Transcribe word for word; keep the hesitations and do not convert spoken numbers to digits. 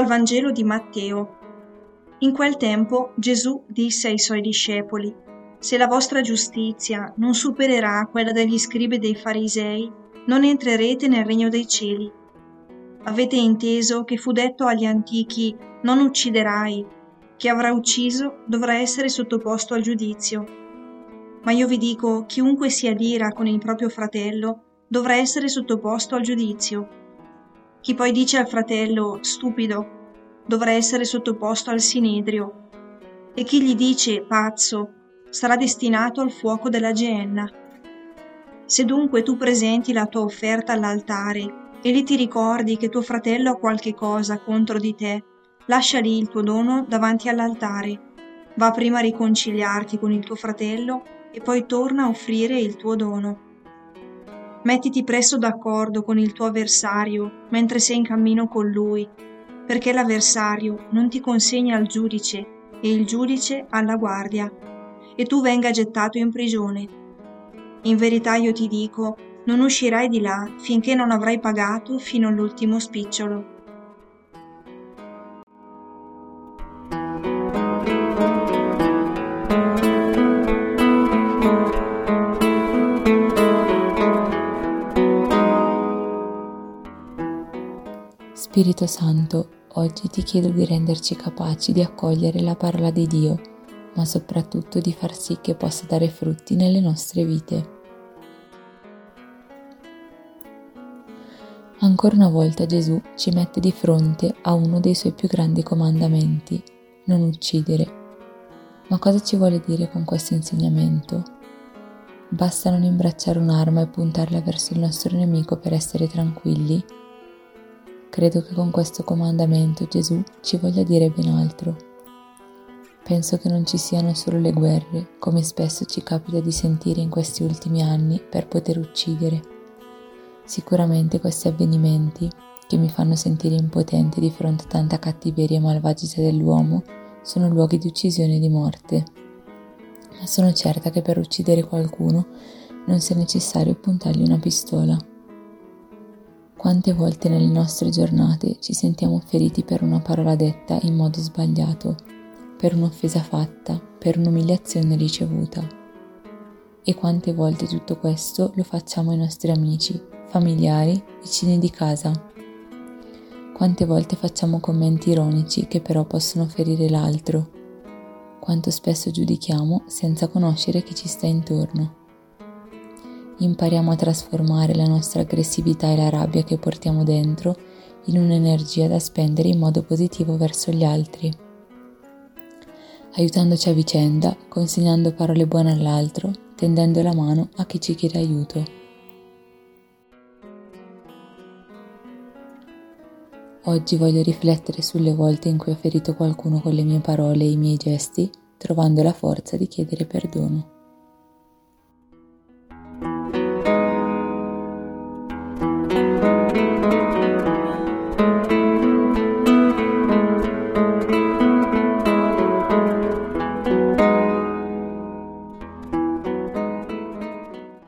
Dal Vangelo di Matteo. In quel tempo Gesù disse ai suoi discepoli: «Se la vostra giustizia non supererà quella degli scribi e dei farisei, non entrerete nel regno dei cieli. Avete inteso che fu detto agli antichi: non ucciderai, chi avrà ucciso dovrà essere sottoposto al giudizio. Ma io vi dico, chiunque si adira con il proprio fratello dovrà essere sottoposto al giudizio. Chi poi dice al fratello stupido dovrà essere sottoposto al sinedrio, e chi gli dice pazzo sarà destinato al fuoco della Geenna. Se dunque tu presenti la tua offerta all'altare e lì ti ricordi che tuo fratello ha qualche cosa contro di te, lascia lì il tuo dono davanti all'altare, va prima a riconciliarti con il tuo fratello e poi torna a offrire il tuo dono. Mettiti presto d'accordo con il tuo avversario mentre sei in cammino con lui, perché l'avversario non ti consegna al giudice e il giudice alla guardia, e tu venga gettato in prigione. In verità io ti dico, non uscirai di là finché non avrai pagato fino all'ultimo spicciolo». Spirito Santo, oggi ti chiedo di renderci capaci di accogliere la parola di Dio, ma soprattutto di far sì che possa dare frutti nelle nostre vite. Ancora una volta Gesù ci mette di fronte a uno dei suoi più grandi comandamenti: non uccidere. Ma cosa ci vuole dire con questo insegnamento? Basta non imbracciare un'arma e puntarla verso il nostro nemico per essere tranquilli? Credo che con questo comandamento Gesù ci voglia dire ben altro. Penso che non ci siano solo le guerre, come spesso ci capita di sentire in questi ultimi anni, per poter uccidere. Sicuramente questi avvenimenti, che mi fanno sentire impotente di fronte a tanta cattiveria e malvagità dell'uomo, sono luoghi di uccisione e di morte. Ma sono certa che per uccidere qualcuno non sia necessario puntargli una pistola. Quante volte nelle nostre giornate ci sentiamo feriti per una parola detta in modo sbagliato, per un'offesa fatta, per un'umiliazione ricevuta. E quante volte tutto questo lo facciamo ai nostri amici, familiari, vicini di casa. Quante volte facciamo commenti ironici che però possono ferire l'altro. Quanto spesso giudichiamo senza conoscere chi ci sta intorno. Impariamo a trasformare la nostra aggressività e la rabbia che portiamo dentro in un'energia da spendere in modo positivo verso gli altri, aiutandoci a vicenda, consegnando parole buone all'altro, tendendo la mano a chi ci chiede aiuto. Oggi voglio riflettere sulle volte in cui ho ferito qualcuno con le mie parole e i miei gesti, trovando la forza di chiedere perdono.